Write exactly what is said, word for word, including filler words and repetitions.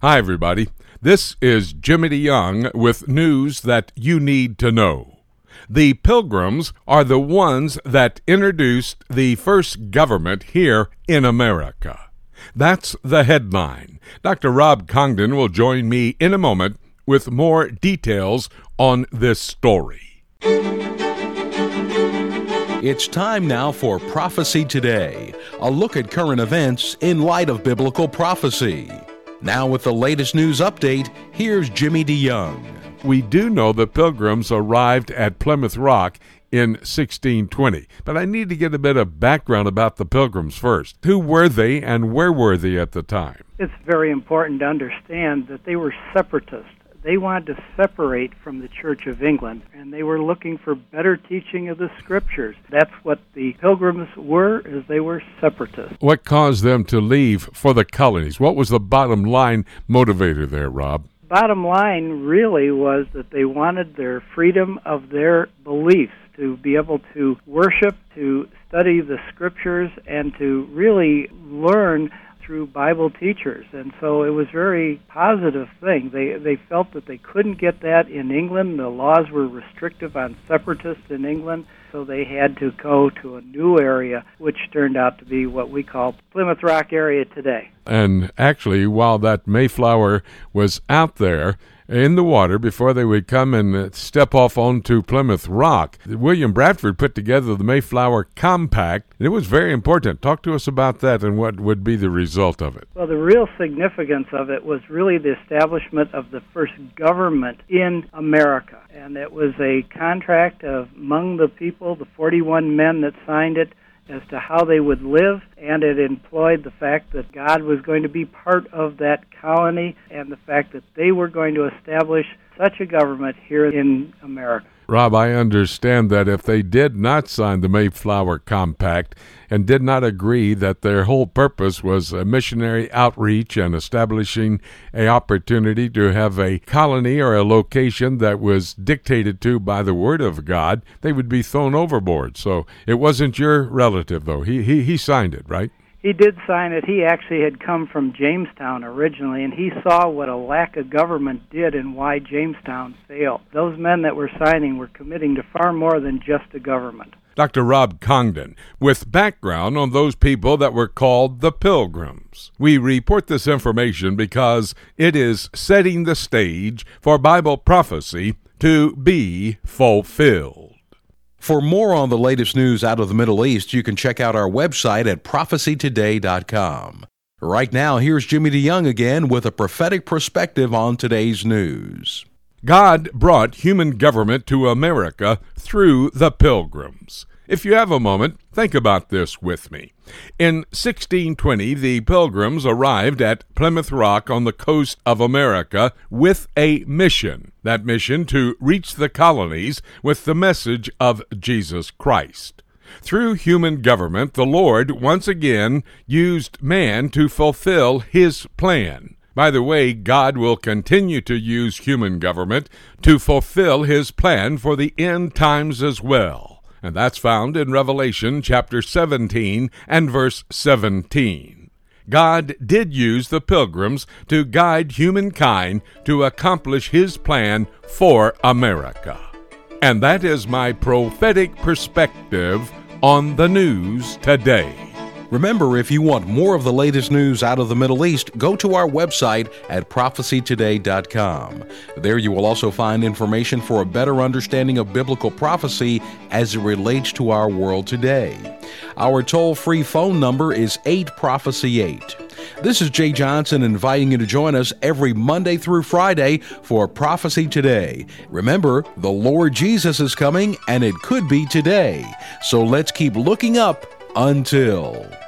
Hi, everybody. This is Jimmy DeYoung with news that you need to know. The Pilgrims are the ones that introduced the first government here in America. That's the headline. Doctor Rob Congdon will join me in a moment with more details on this story. It's time now for Prophecy Today, a look at current events in light of biblical prophecy. Now with the latest news update, here's Jimmy DeYoung. We do know the Pilgrims arrived at Plymouth Rock in sixteen twenty, but I need to get a bit of background about the Pilgrims first. Who were they and where were they at the time? It's very important to understand that they were separatists. They wanted to separate from the Church of England, and they were looking for better teaching of the Scriptures. That's what the Pilgrims were, is they were separatists. What caused them to leave for the colonies? What was the bottom line motivator there, Rob? Bottom line really was that they wanted their freedom of their beliefs, to be able to worship, to study the Scriptures, and to really learn through Bible teachers. And so it was a very positive thing. They they felt that they couldn't get that in England. The laws were restrictive on separatists in England, so they had to go to a new area, which turned out to be what we call Plymouth Rock area today. And actually, while that Mayflower was out there in the water before they would come and step off onto Plymouth Rock, William Bradford put together the Mayflower Compact. It was very important. Talk to us about that and what would be the result of it. Well, the real significance of it was really the establishment of the first government in America. And it was a contract of, among the people, the forty-one men that signed it, as to how they would live, and it employed the fact that God was going to be part of that colony and the fact that they were going to establish such a government here in America. Rob, I understand that if they did not sign the Mayflower Compact and did not agree that their whole purpose was a missionary outreach and establishing an opportunity to have a colony or a location that was dictated to by the Word of God, they would be thrown overboard. So it wasn't your relative, though. He he, he signed it, right? He did sign it. He actually had come from Jamestown originally, and he saw what a lack of government did and why Jamestown failed. Those men that were signing were committing to far more than just a government. Doctor Rob Congdon, with background on those people that were called the Pilgrims. We report this information because it is setting the stage for Bible prophecy to be fulfilled. For more on the latest news out of the Middle East, you can check out our website at prophecy today dot com. Right now, here's Jimmy DeYoung again with a prophetic perspective on today's news. God brought human government to America through the Pilgrims. If you have a moment, think about this with me. In sixteen twenty, the Pilgrims arrived at Plymouth Rock on the coast of America with a mission. That mission to reach the colonies with the message of Jesus Christ. Through human government, the Lord once again used man to fulfill his plan. By the way, God will continue to use human government to fulfill his plan for the end times as well. And that's found in Revelation chapter seventeen and verse seventeen. God did use the Pilgrims to guide humankind to accomplish his plan for America. And that is my prophetic perspective on the news today. Remember, if you want more of the latest news out of the Middle East, go to our website at prophecy today dot com. There you will also find information for a better understanding of biblical prophecy as it relates to our world today. Our toll-free phone number is eight prophecy eight. This is Jay Johnson inviting you to join us every Monday through Friday for Prophecy Today. Remember, the Lord Jesus is coming, and it could be today. So let's keep looking up until...